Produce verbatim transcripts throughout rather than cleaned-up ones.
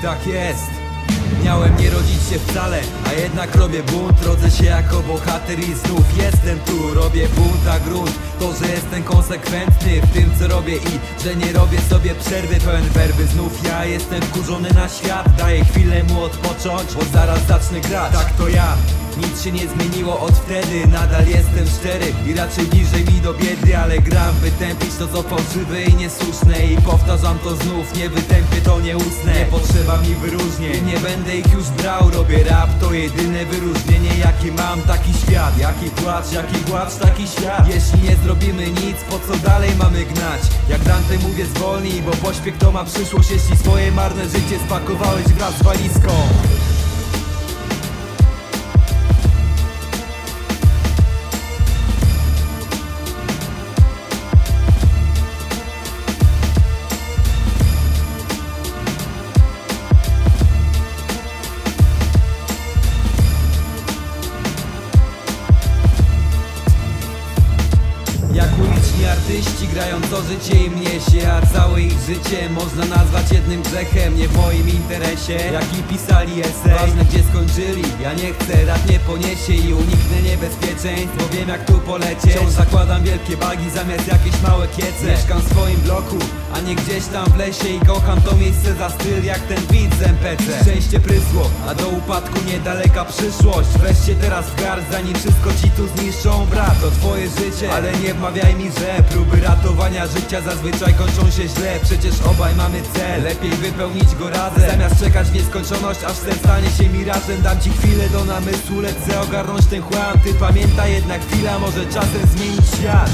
Tak jest. Miałem nie rodzić się wcale, a jednak robię bunt. Rodzę się jako bohater i znów jestem tu. Robię bunt, a grunt to, że jestem konsekwentny w tym co robię i że nie robię sobie przerwy pełen werby. Znów ja jestem wkurzony na świat, daję chwilę mu odpocząć, bo zaraz zacznę grać. Tak to ja. Nic się nie zmieniło od wtedy, nadal jestem szczery i raczej bliżej mi do biedy. Ale gram wytępić to co fałszywe i niesłuszne i powtarzam to znów, nie wytępię to nie usnę. Nie potrzeba mi wyróżnień, nie będę ich już brał. Robię rap, to jedyne wyróżnienie jakie mam. Taki świat, jaki płacz, jaki płacz, taki świat. Jeśli nie zrobimy nic, po co dalej mamy gnać? Jak Dante mówię zwolnij, bo pośpiech to ma przyszłość. Jeśli swoje marne życie spakowałeś wraz z walizką. Artyści grają to życie im niesie, a całe ich życie można nazwać jednym grzechem. Nie w moim interesie, jaki pisali esej. Ważne gdzie skończyli, ja nie chcę, rap nie poniesie i uniknę niebezpieczeństw, bo wiem jak tu polecieć. Wciąż zakładam wielkie bagi zamiast jakieś małe kiece. Mieszkam w swoim bloku, a nie gdzieś tam w lesie i kocham to miejsce za styl jak ten beat z em pe ce. Szczęście prysło, a do upadku niedaleka przyszłość. Weź się teraz w garść, zanim wszystko ci tu zniszczą. Brat, to twoje życie, ale nie wmawiaj mi, że próby ratowania życia zazwyczaj kończą się źle. Przecież obaj mamy cel, lepiej wypełnić go razem, zamiast czekać w nieskończoność, aż sen stanie się mirażem. Dam ci chwilę do namysłu, lecę ogarnąć ten chłam. Ty pamiętaj, jedna chwila może czasem zmienić świat.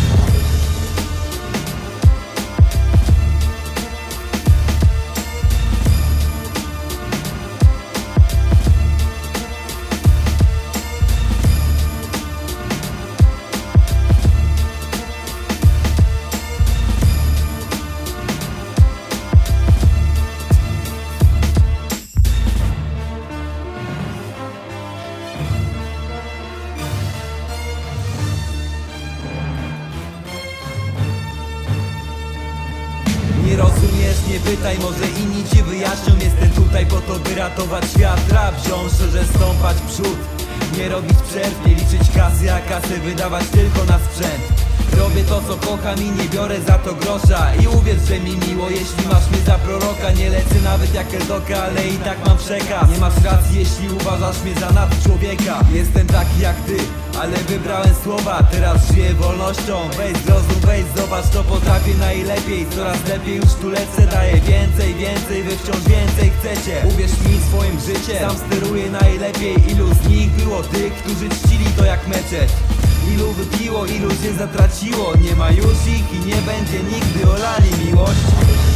Nie rozumiesz, nie pytaj, może inni ci wyjaśnią. Jestem tutaj po to, by ratować świat. Rap wziąć, że stąpać w przód, nie robić przerw, nie liczyć kasy, a kasy wydawać tylko na sprzęt. Robię to co kocham i nie biorę za to grosza. I uwierz, że mi miło, jeśli masz mnie za proroka. Nie lecę nawet jak Eldoka, ale i tak mam przekaz. Nie masz racji, jeśli uważasz mnie za nadczłowieka. Jestem taki jak ty, ale wybrałem słowa. Teraz żyję wolnością, weź zrozum, weź zobacz, to potrafię najlepiej. Coraz lepiej już tu lecę, daję więcej, więcej, wy wciąż więcej chcecie. Uwierz mi swoim życiem, sam steruję najlepiej. Ilu z nich było tych, którzy czcili to jak meczet? Ilu wypiło, ilu się zatraciło? Nie ma już ich i nie będzie nigdy, olali miłość.